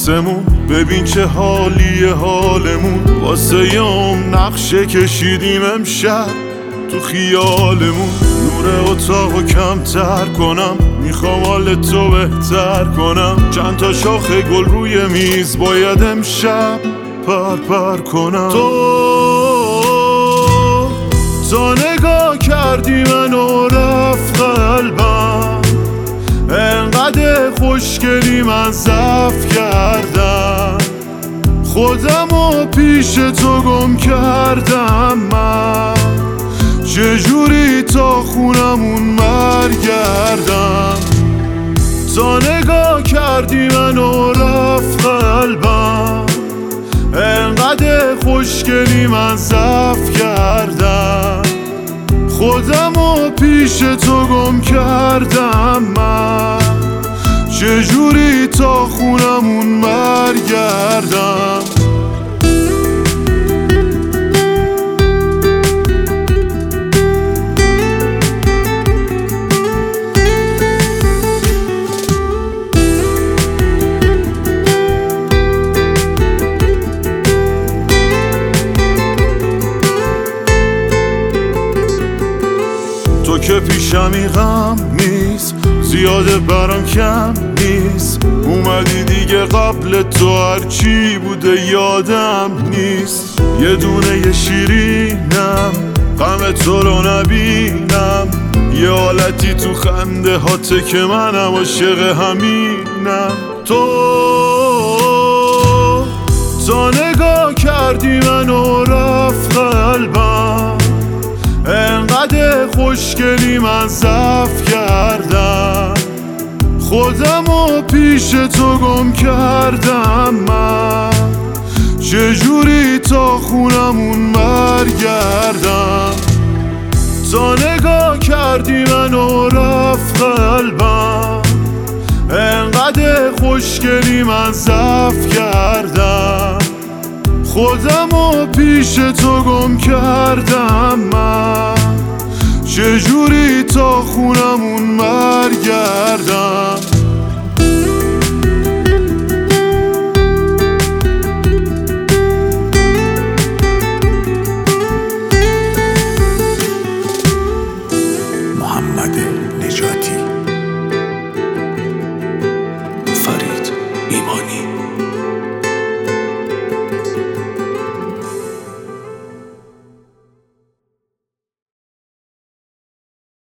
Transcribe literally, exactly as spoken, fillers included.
آسمون، ببین چه حالیه حالمون. واسه یام نقشه کشیدیم امشب تو خیالمون. نور اتاقو کمتر کنم، میخوام حال تو بهتر کنم. چند تا شاخه گل روی میز باید امشب پر پر کنم. تو تا نگاه کردی منو رفت قلبم، انقدر خوشگلی من ضعف کردم. خودمو پیش تو گم کردم من، چجوری تا خونمون برگردم. تا نگاه کردی منو رفت قلبم، انقدر خوشگلی من ضعف کردم. خودمو پیش تو گم کردم من، چجوری تا خونمون برگردم. تو که پیشمی غم نیست، زیاده برام کم نیست. اومدی دیگه قبل تو هرچی بوده یادم نیست. یه دونه یه شیرینم، غم تو رو نبینم. یه حالتی تو خنده هاته که منم عاشق همینم. تو تا نگاه کردی منو رفت قلبم، انقدر خوشگلی من ضعف کردم. خودمو پیش تو گم کردم من، چجوری تا خونمون برگردم. تا نگاه کردی منو رفت قلبم، انقدر خوشگلی من ضعف کردم. خودمو پیش تو گم کردم من، چجوری تا خونمون برگردم. محمد نجاتی، فرید ایمانی.